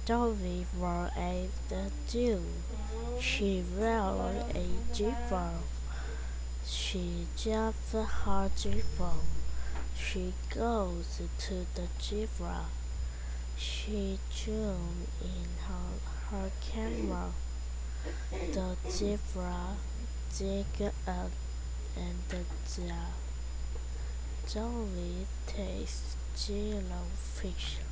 Dolly was at the zoo. She rode a giraffe. She jumped her giraffe. She goes to the giraffe. She zoomed in her camera. The giraffe jigged up and down. Dolly tastes jellyfish.